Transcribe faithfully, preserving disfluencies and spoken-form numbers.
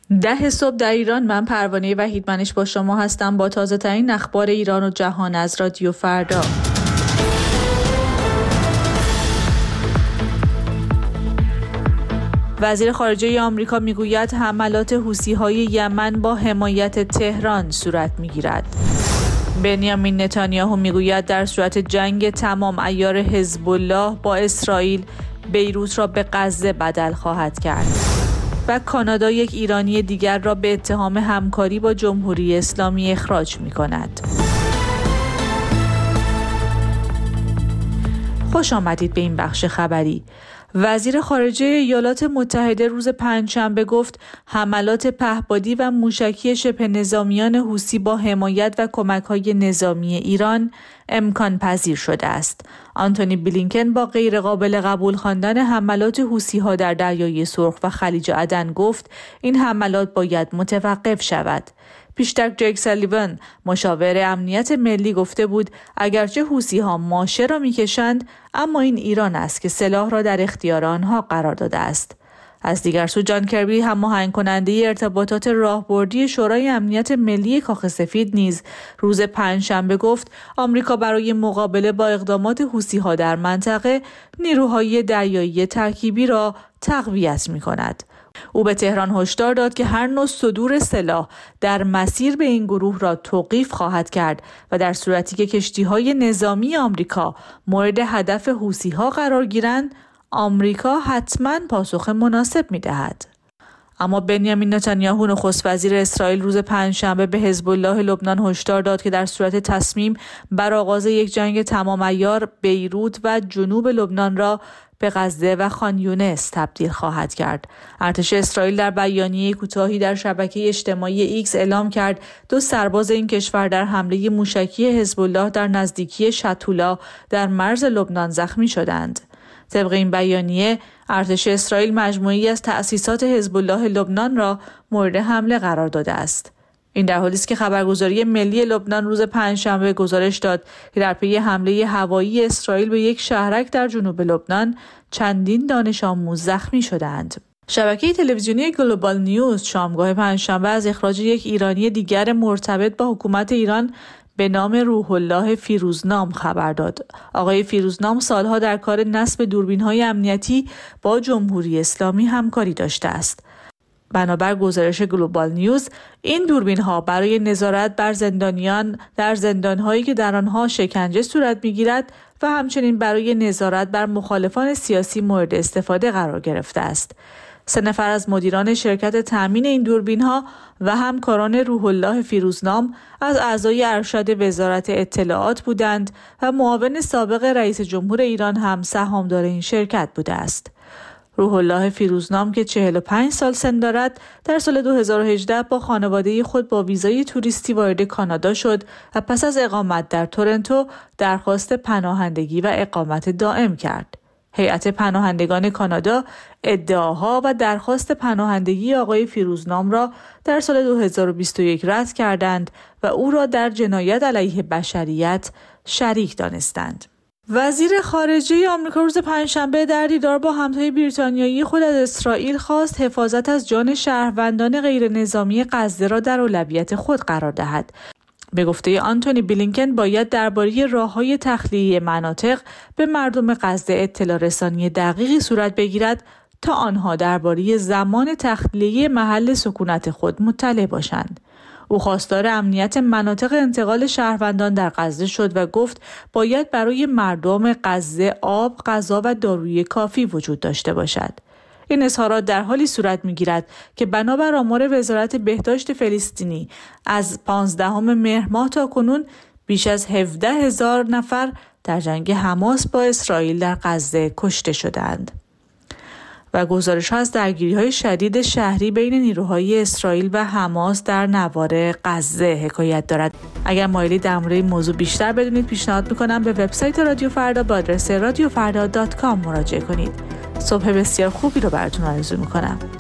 ده صبح در ایران. من پروانه وحیدمنش با شما هستم با تازه ترین اخبار ایران و جهان از رادیو فردا. وزیر خارجه آمریکا میگوید حملات حوثی‌های یمن با حمایت تهران صورت میگیرد. بنیامین نتانیاهو میگوید در صورت جنگ تمام عیار حزب الله با اسرائیل بیروت را به غزه بدل خواهد کرد. و کانادا یک ایرانی دیگر را به اتهام همکاری با جمهوری اسلامی اخراج می‌کند. خوش آمدید به این بخش خبری. وزیر خارجه ایالات متحده روز پنجشنبه گفت حملات پهپادی و موشکی شبه نظامیان حوثی با حمایت و کمک‌های نظامی ایران امکان پذیر شده است. آنتونی بلینکن با غیرقابل قبول خواندن حملات حوثی‌ها در دریای سرخ و خلیج عدن گفت این حملات باید متوقف شود. پیشتر جک سالیوان مشاور امنیت ملی گفته بود اگرچه حوثی‌ها ماشه را می‌کشند اما این ایران است که سلاح را در اختیار آنها قرار داده است. از دیگر سو جان کربی هماهنگ کننده ارتباطات راهبردی شورای امنیت ملی کاخ سفید نیز روز پنجشنبه گفت آمریکا برای مقابله با اقدامات حوثی‌ها در منطقه نیروهای دریایی ترکیبی را تقویت می‌کند. او به تهران هشدار داد که هر نوع صدور سلاح در مسیر به این گروه را توقیف خواهد کرد و در صورتی که کشتی‌های نظامی آمریکا مورد هدف حوثی‌ها قرار گیرند، آمریکا حتماً پاسخ مناسب می‌دهد. اما بنیامین نتانیاهو نخست وزیر اسرائیل روز پنجشنبه به حزب الله لبنان هشدار داد که در صورت تصمیم بر آغاز یک جنگ تمام عیار بیروت و جنوب لبنان را به غزه و خان یونس تبدیل خواهد کرد. ارتش اسرائیل در بیانیه کوتاهی در شبکه اجتماعی ایکس اعلام کرد دو سرباز این کشور در حمله موشکی حزب الله در نزدیکی شتولا در مرز لبنان زخمی شدند. طبق این بیانیه ارتش اسرائیل مجموعه‌ای از تأسیسات حزب الله لبنان را مورد حمله قرار داده است. این در حالی است که خبرگزاری ملی لبنان روز پنجشنبه گزارش داد که در پی حمله هوایی اسرائیل به یک شهرک در جنوب لبنان چندین دانش آموز زخمی شدند. شبکه تلویزیونی گلوبال نیوز شامگاه پنجشنبه از اخراج یک ایرانی دیگر مرتبط با حکومت ایران به نام روح الله فیروزنام خبر داد. آقای فیروزنام سالها در کار نصب دوربین‌های امنیتی با جمهوری اسلامی همکاری داشته است. بنابر گزارش گلوبال نیوز این دوربین‌ها برای نظارت بر زندانیان در زندان‌هایی که در آنها شکنجه صورت می‌گیرد و همچنین برای نظارت بر مخالفان سیاسی مورد استفاده قرار گرفته است. سه نفر از مدیران شرکت تامین این دوربین‌ها و همکاران روح الله فیروزنام از اعضای ارشد وزارت اطلاعات بودند و معاون سابق رئیس جمهور ایران هم سهامدار این شرکت بوده است. روح الله فیروزنام که چهل و پنج سال سن دارد در سال دو هزار و هجده با خانواده خود با ویزای توریستی وارد کانادا شد و پس از اقامت در تورنتو درخواست پناهندگی و اقامت دائم کرد. هیئت پناهندگان کانادا ادعاها و درخواست پناهندگی آقای فیروزنام را در سال دو هزار و بیست و یک رد کردند و او را در جنایت علیه بشریت شریک دانستند. وزیر خارجه آمریکا روز پنجشنبه در دیدار با همتای بریتانیایی خود از اسرائیل خواست حفاظت از جان شهروندان غیر نظامی غزه را در اولویت خود قرار دهد. به گفته آنتونی بلینکن باید درباره راه‌های تخلیه مناطق به مردم غزه اطلاع رسانی دقیقی صورت بگیرد تا آنها درباره زمان تخلیه محل سکونت خود مطلع باشند. او خواستار امنیت مناطق انتقال شهروندان در غزه شد و گفت باید برای مردم غزه آب، غذا و داروی کافی وجود داشته باشد. این اظهارات در حالی صورت می‌گیرد که بنابر آمار وزارت بهداشت فلسطینی از پانزدهم مهر ماه تا کنون بیش از هفده هزار نفر در جنگ حماس با اسرائیل در غزه کشته شدند. و گزارش‌ها از درگیری‌های شدید شهری بین نیروهای اسرائیل و حماس در نوار غزه حکایت دارد. اگر مایلید در مورد این موضوع بیشتر بدونید پیشنهاد می‌کنم به وبسایت رادیو فردا با آدرس رادیو فردا دات کام مراجعه کنید. صبح بسیار خوبی رو براتون آرزو می‌کنم.